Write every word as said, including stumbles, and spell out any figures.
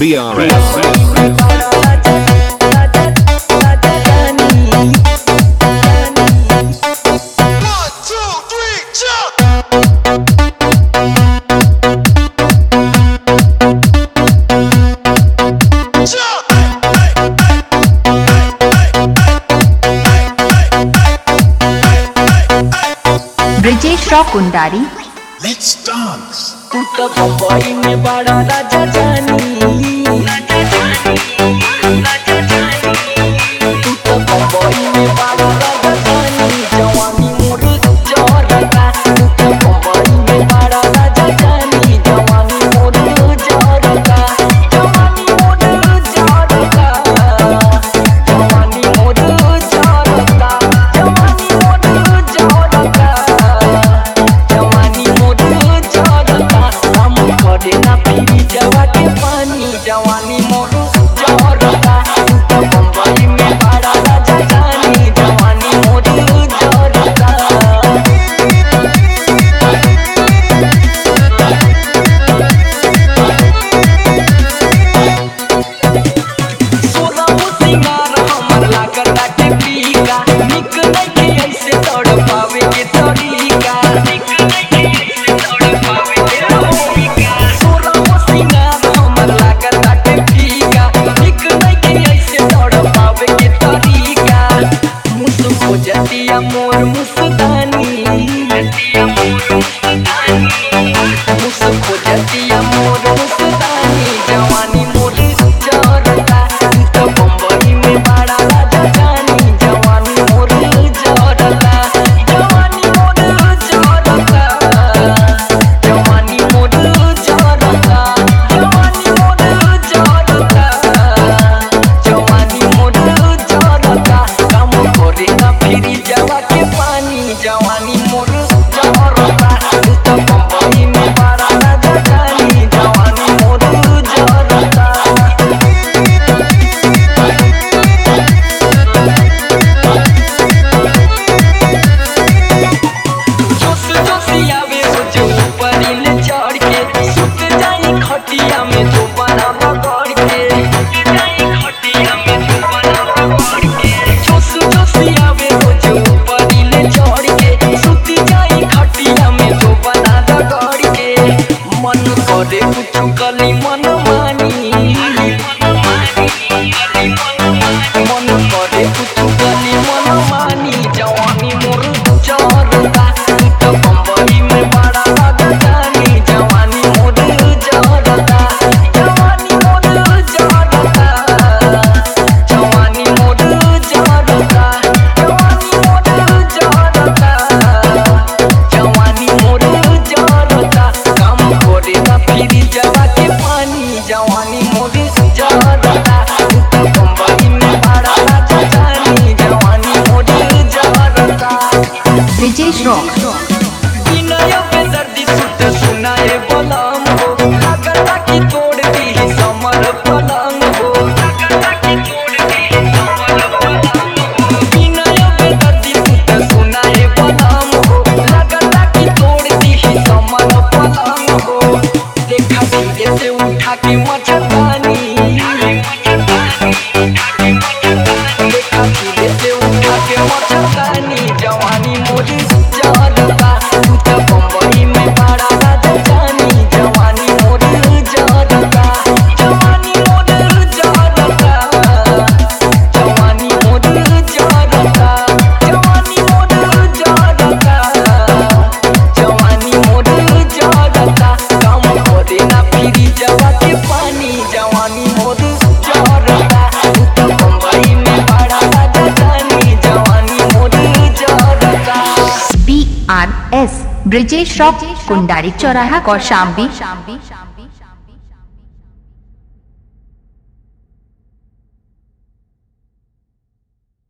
B R S. Brijesh Rock Kundari. Let's dance. तू तो बम्बई में बड़ा राजा जानी, तू तो बम्बई में बड़ा राजा जानी, जवानी मोर जरता। तू तो बम्बई में बड़ा राजा जानी, जवानी मोर जरता, जवानी मोर जरता, जवानी मोर जरता, जवानी मोर जरता, जवानी मोर जरता। हम करे ना पीरी जवा के पानी, जवानी मोर जरता। तू तो बम्बई में बड़ा राजा जानी, जवानी मोर जरता। सोलह सिंगार हमर लागता के पीका, निक नइखे ऐसे तड़पावे के तरीका, निक नइखे ऐसे तड़पावे के तरीका। सोलह सिंगार हमर लागता के पीका, निक नइखे ऐसे तड़पावे के तरीका। मुझ खोजतिया मोर मुस्तानी, जतिया मोर मुस्तानी, मुझ खोजतिया मोर मुस्तानी, जवानी मोर जरता। तू तो बम्बई में बड़ा राजा जानी, जवानी मोर जरता, जवानी मोर जरता, जवानी मोर जरता, जवानी मोर जरता, जवानी मोर जरता। काम करे ना फिरी जवा के पानी, जवानी मोर जरता। तू तो बम्बई में बड़ा राजा जानी, जवानी मोर जरता। जोश जोशियावे जो ऊपरिल चढ़ के, सुत जाई खटिया में जो बना बगड़ के, सुत जाई खटिया में जो बना बगड़ के। जोश जोशियावे जो ऊपरिल चढ़ के, सुत जाई खटिया में जो बना बगड़ के। मन करे कुछ कली मन मानी, मन करे कुछ कली मन मानी, जवानी मोर जरता। तू तो बम्बई में बड़ा राजा जानी, जवानी मोर जरता, जवानी मोर जरता, जवानी मोर जरता, जवानी मोर जरता, जवानी मोर जरता। काम करे ना फिरी जवा के पानी, जवानी मोर जरता। तू तो बम्बई में बड़ा राजा जानी, जवानी मोर जरता। ब्रिजेश रॉक। विनय पे सर्दी सुत सुनाए बलम हो, लगता कि तोड़ दी समर पलंग हो, लगता कि तोड़ दी समर पलंग हो। विनय पे सर्दी सुत सुनाए बलम हो, लगता कि तोड़ दी समर पलंग हो। देखा धीरे से उठा के मच्छरदानी, देखा धीरे से उठा के मच्छरदानी, जवानी मोर जरता। तू तो बम्बई में बड़ा राजा जानी, जवानी मोर जरता, जवानी मोर जरता, जवानी मोर जरता, जवानी मोर जरता, जवानी मोर जरता। काम करे ना फिरी जवा के पानी, जवानी मोर जरता। तू तो बम्बई में बड़ा राजा जानी, जवानी मोर जरता। B R S Brijesh Rock Kundari, चौराहा कौशाम्बी।